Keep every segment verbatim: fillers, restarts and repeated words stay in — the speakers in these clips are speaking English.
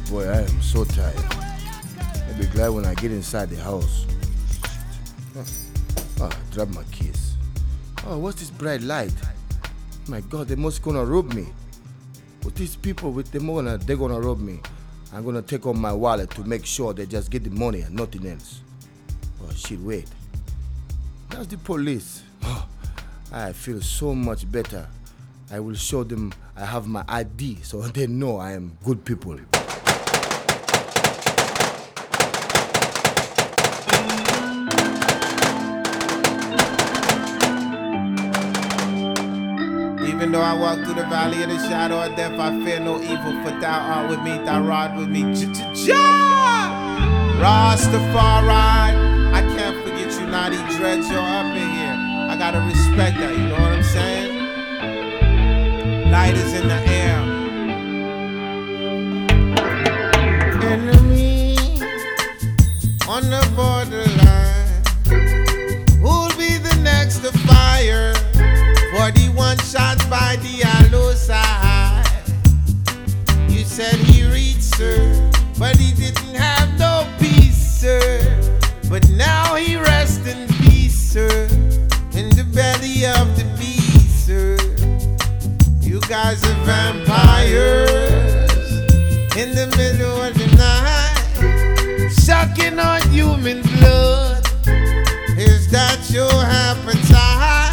Boy, I am so tired. I'll be glad when I get inside the house. Oh, oh I dropped my keys. Oh, what's this bright light? My God, they must gonna rob me. With these people, with them gonna, they're gonna rob me. I'm gonna take on my wallet to make sure they just get the money and nothing else. Oh shit, wait. That's the police. Oh, I feel so much better. I will show them I have my I D so they know I am good people. Even though I walk through the valley of the shadow of death, I fear no evil, for thou art with me, thy rod with me. J-j-ja! Rastafari, I can't forget you, Naughty Dreads, you're up in here. I gotta respect that, you know what I'm saying? Light is in the air. Enemy on the borderline, who'll be the next to fire? forty-one shots by Diallo side. You said he reached, sir, but he didn't have no peace, sir. But now he rests in peace, sir, in the belly of the beast, sir. You guys are vampires in the middle of the night, sucking on human blood. Is that your appetite?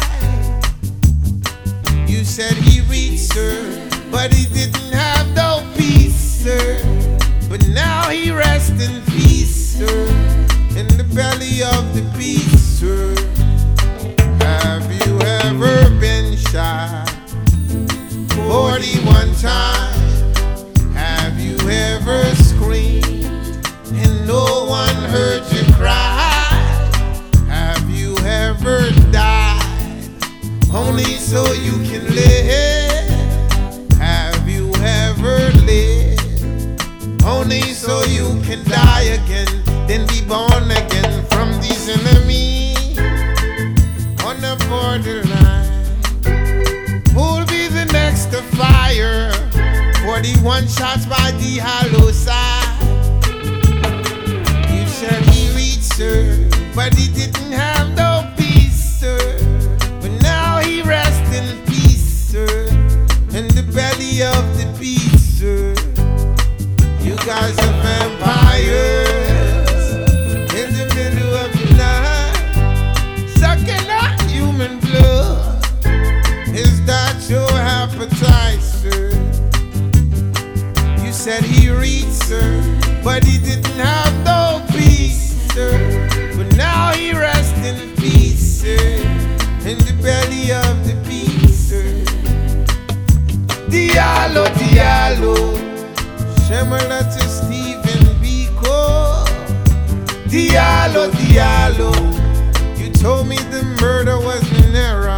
You said he reached, sir, but he didn't have no peace, sir. But now he rests in peace, sir, in the belly of the beast, sir. Have you ever been shot forty-one times? Have you ever screamed and no one heard you cry? Have you ever died only so you can live? Have you ever lived only so you can die again, then be born again from these enemies on the borderline? Who'll be the next to fire? forty-one shots by the hollow side. You said he reached, sir, but he didn't have no peace, sir. But now he rests in peace, sir, in the belly of the beast, sir. You guys are vampires in the middle of the night, sucking on human blood. Is that your appetite, sir? You said he reached, sir, but he didn't have no peace, sir. But now he rests in peace, sir, in the belly of the beast, sir. Diallo, Diallo, similar to Stephen Biko. Diallo, Diallo, you told me the murder was an error.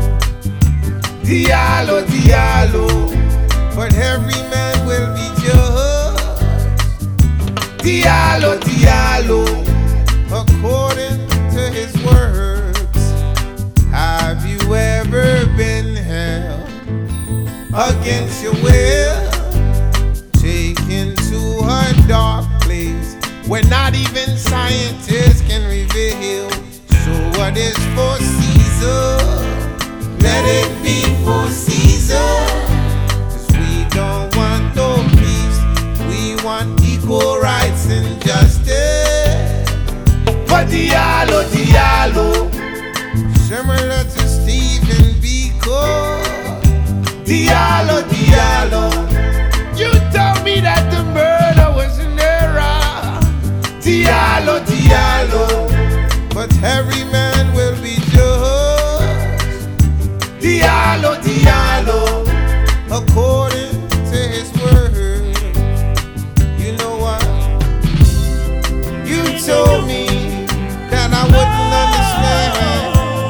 Diallo, Diallo, but every man will be judged. Diallo, Diallo, according to his words. Have you ever been held against your will, taken to a dark place where not even scientists can reveal? So what is for Caesar, let it be for Caesar. 'Cause we don't want no peace, we want equal rights and justice. But Diallo, Diallo, similar to Stephen Biko. Diallo, Diallo, you told me that the murder was an error. Diallo, Diallo, but every man will be judged. Diallo, Diallo, according to his word. You know what? You told me that I wouldn't understand.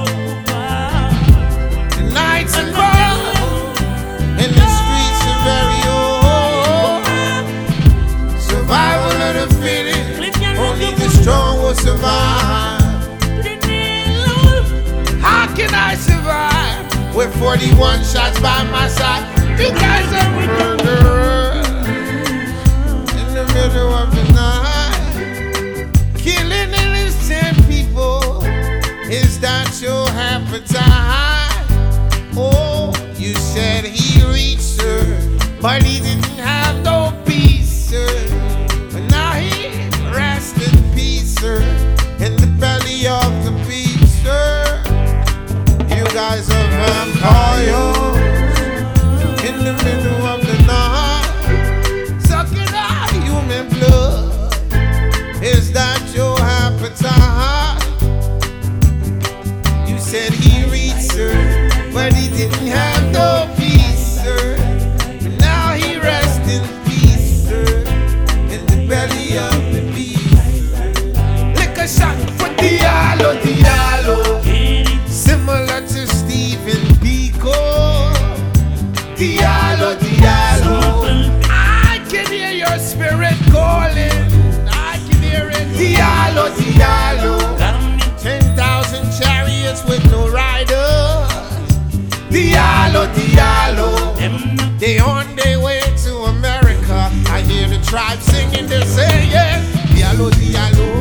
The nights and bars in the streets are very old. Survival of the fittest, only the strong will survive. How can I survive with forty-one shots by my side? You guys are murderers in the but he didn't have no peace, sir. But now he rests in peace, sir, in the belly of the beast, sir. You guys are vampires in the middle of the night, sucking out human blood. Is that your appetite? You said he reached, sir, but he didn't have no peace, sir. But now he rests in peace, sir, in the belly of the beast. Lick a shot for Diallo, Diallo, similar to Stephen Biko. Diallo, Diallo, I can hear your spirit calling. I can hear it. Diallo, Diallo, ten thousand chariots with no riders. Diallo, Diallo, they on their way to America. I hear the tribe singing, they say, yeah. Diallo, Diallo.